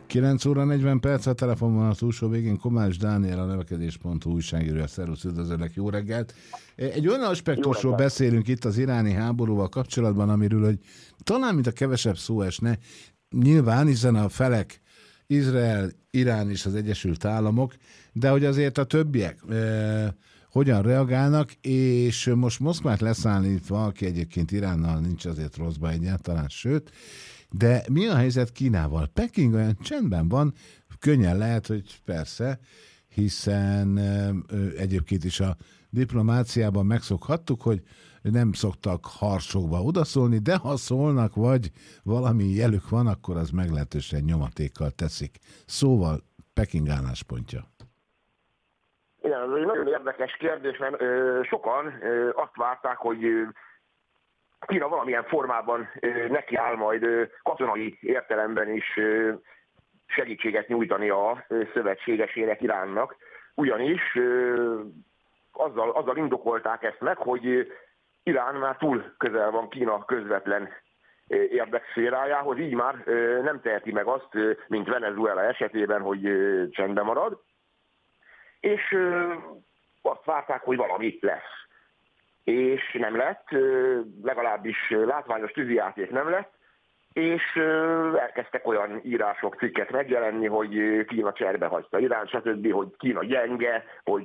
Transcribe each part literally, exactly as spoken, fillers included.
kilenc óra negyven perc, a telefon van a túlsó végén. Komács Dániel, a növekedés pont hu újságírója. Szervusz, üdvözöllek, jó reggelt! Egy olyan aspektusról beszélünk itt az iráni háborúval kapcsolatban, amiről, hogy talán mint a kevesebb szó esne, nyilván, hiszen a felek Izrael, Irán és az Egyesült Államok, de hogy azért a többiek eh, hogyan reagálnak, és most Moszkvát leszállítva, aki egyébként Iránnal nincs azért rosszba egyáltalán, sőt, de mi a helyzet Kínával? Peking olyan csendben van, könnyen lehet, hogy persze, hiszen ö, egyébként is a diplomáciában megszokhattuk, hogy nem szoktak harcokba odaszólni, de ha szólnak, vagy valami jelük van, akkor az meglehetősen nyomatékkal teszik. Szóval Peking álláspontja. Igen, ez egy nagyon érdekes kérdés, mert ö, sokan ö, azt várták, hogy ö, Kína valamilyen formában ö, neki áll majd ö, katonai értelemben is ö, segítséget nyújtani a ö, szövetségesének, Iránnak, ugyanis ö, azzal, azzal indokolták ezt meg, hogy ö, Irán már túl közel van Kína közvetlen ö, érdekszférájához, így már ö, nem teheti meg azt, ö, mint Venezuela esetében, hogy ö, csendben marad, és ö, azt várták, hogy valami lesz. És nem lett, legalábbis látványos tűzijáték nem lett, és elkezdtek olyan írások, cikkek megjelenni, hogy Kína cserbe hagyta Irán, stb., hogy Kína gyenge, hogy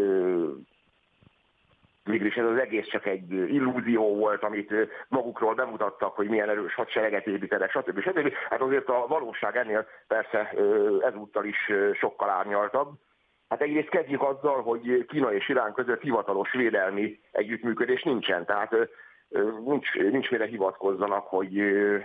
mégis ez az egész csak egy illúzió volt, amit magukról bemutattak, hogy milyen erős hadsereget építenek, stb. stb. Hát azért a valóság ennél persze ezúttal is sokkal árnyaltabb. Hát egyrészt kezdjük azzal, hogy Kína és Irán között hivatalos védelmi együttműködés nincsen, tehát nincs, nincs mire hivatkozzanak, hogy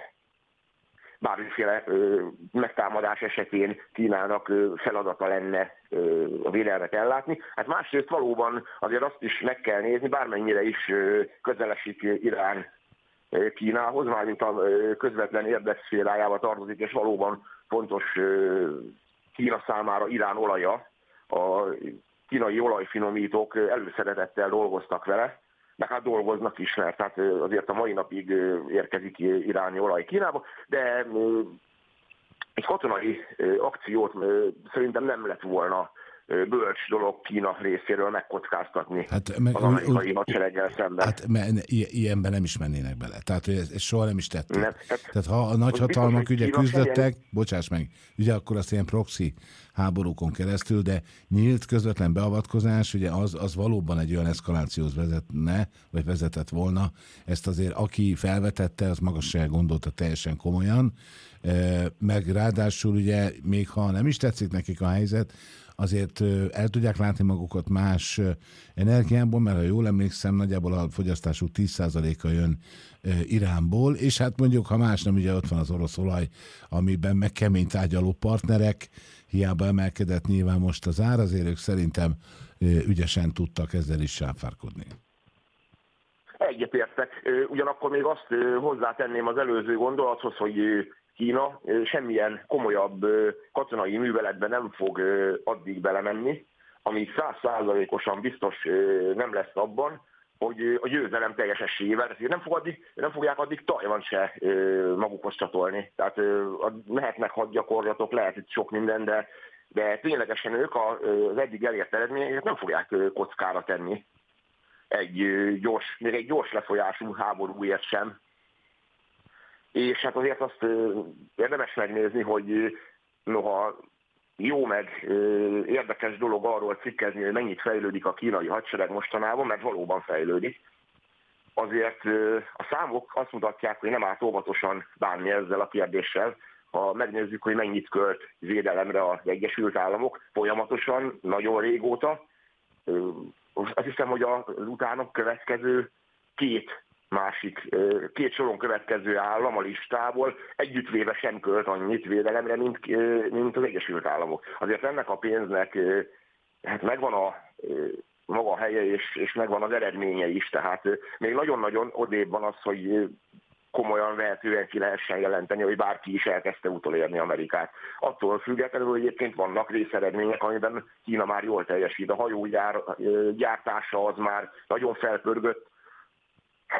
bármiféle megtámadás esetén Kínának feladata lenne a védelmet ellátni. Hát másrészt valóban azért azt is meg kell nézni, bármennyire is közelesik Irán Kínához, mármint a közvetlen érdekszférájába tartozik, és valóban fontos Kína számára Irán olaja. A kínai olajfinomítók előszeretettel dolgoztak vele, de hát dolgoznak is, mert hát azért a mai napig érkezik iráni olaj Kínába, de egy katonai akciót szerintem nem lett volna bölcs dolog Kína részéről megkockáztatni hát, meg, az amerikai hadsereggel szemben. Hát ilyenben nem is mennének bele. Tehát ezt, ezt soha nem is tették. Nem, tehát, tehát ha a nagyhatalmak ugye küzdöttek, ilyen... bocsáss meg, ugye akkor azt ilyen proxy háborúkon keresztül, de nyílt közvetlen beavatkozás, ugye az, az valóban egy olyan eszkalációhoz vezetne, vagy vezetett volna. Ezt azért aki felvetette, az maga se gondolta teljesen komolyan, meg ráadásul ugye még ha nem is tetszik nekik a helyzet, azért el tudják látni magukat más energiából, mert ha jól emlékszem, nagyjából a fogyasztásuk tíz százaléka jön Iránból, és hát mondjuk, ha más nem, ugye ott van az orosz olaj, amiben meg kemény tárgyaló partnerek, hiába emelkedett nyilván most az ár, azért ők szerintem ügyesen tudtak ezzel is sáfárkodni. Egyetértek. Ugyanakkor még azt hozzátenném az előző gondolathoz, hogy Kína semmilyen komolyabb katonai műveletben nem fog addig belemenni, ami száz százalékosan biztos nem lesz abban, hogy a győzelem teljes esélyével, nem, fog addig, nem fogják addig Tajvan se magukhoz csatolni. Tehát lehetnek hadgyakorlatok, lehet itt sok minden, de, de ténylegesen ők az eddig elért eredményeket nem fogják kockára tenni. Egy gyors, még egy gyors lefolyású háborúért sem. És hát azért azt érdemes megnézni, hogy noha jó meg érdekes dolog arról cikkezni, hogy mennyit fejlődik a kínai hadsereg mostanában, mert valóban fejlődik. Azért a számok azt mutatják, hogy nem állt óvatosan bánni ezzel a kérdéssel. Ha megnézzük, hogy mennyit költ védelemre az Egyesült Államok folyamatosan, nagyon régóta, azt hiszem, hogy az utánok következő két másik, két soron következő állam a listából együttvéve sem költ annyit védelemre, mint, mint az Egyesült Államok. Azért ennek a pénznek hát megvan a maga a helye, és, és megvan az eredménye is, tehát még nagyon-nagyon odébb van az, hogy komolyan vehetően ki lehessen jelenteni, hogy bárki is elkezdte utolérni Amerikát. Attól függetlenül, hogy egyébként vannak részeredmények, amiben Kína már jól teljesít. A hajógyár gyártása az már nagyon felpörgött,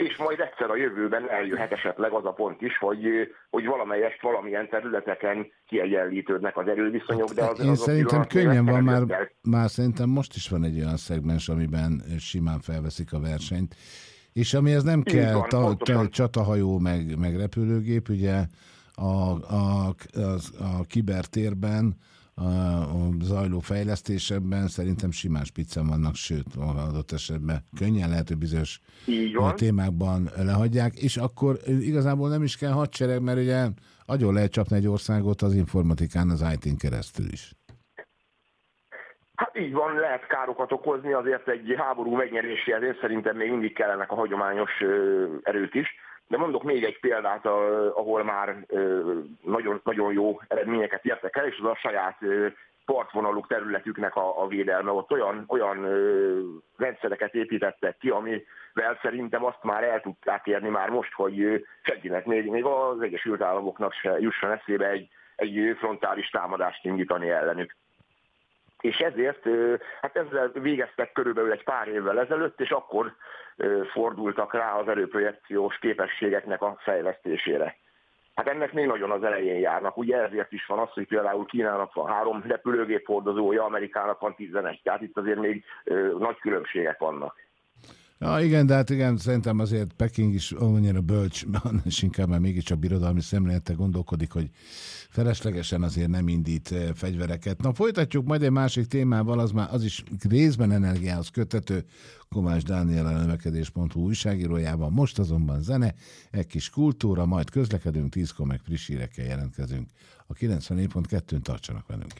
és majd egyszer a jövőben eljöhet esetleg az a pont is, hogy, hogy valamelyest valamilyen területeken kiegyenlítődnek az erőviszonyok, de az, Én az szerintem könnyen van, már, már szerintem most is van egy olyan szegmens, amiben simán felveszik a versenyt, és amihez nem Így kell van, ta, ta, csatahajó, meg, meg repülőgép, ugye a, a, az, a kibertérben, a, a zajló fejlesztésekben szerintem simán spiccen vannak, sőt, adott esetben könnyen lehet, hogy bizonyos témákban lehagyják, és akkor igazából nem is kell hadsereg, mert ugye agyon lehet csapni egy országot az informatikán, az í té-n keresztül is. Hát így van, lehet károkat okozni, azért egy háború megnyeréséhez én szerintem még mindig kellenek a hagyományos erők is. De mondok még egy példát, ahol már nagyon, nagyon jó eredményeket értek el, és az a saját partvonaluk területüknek a, a védelme. Ott olyan, olyan rendszereket építettek ki, amivel szerintem azt már el tudták érni már most, hogy senkinek, még, még az Egyesült Államoknak se jusson eszébe egy, egy frontális támadást indítani ellenük. És ezért, hát ezzel végeztek körülbelül egy pár évvel ezelőtt, és akkor fordultak rá az erőprojekciós képességeknek a fejlesztésére. Hát ennek még nagyon az elején járnak. Ugye ezért is van az, hogy például Kínának van három repülőgép hordozója, Amerikának van tizenegy. Tehát itt azért még nagy különbségek vannak. Ja, igen, de hát igen, szerintem azért Peking is annyira bölcs, és inkább már mégiscsak birodalmi szemlélettel gondolkodik, hogy feleslegesen azért nem indít fegyvereket. Na, folytatjuk majd egy másik témával, az már az is részben energiához köthető, Komács Dániel, a növekedés pont hu újságírójában. Most azonban zene, egy kis kultúra, majd közlekedünk, tízkor meg friss hírekkel jelentkezünk. A kilencven pont kettőn tartsanak velünk.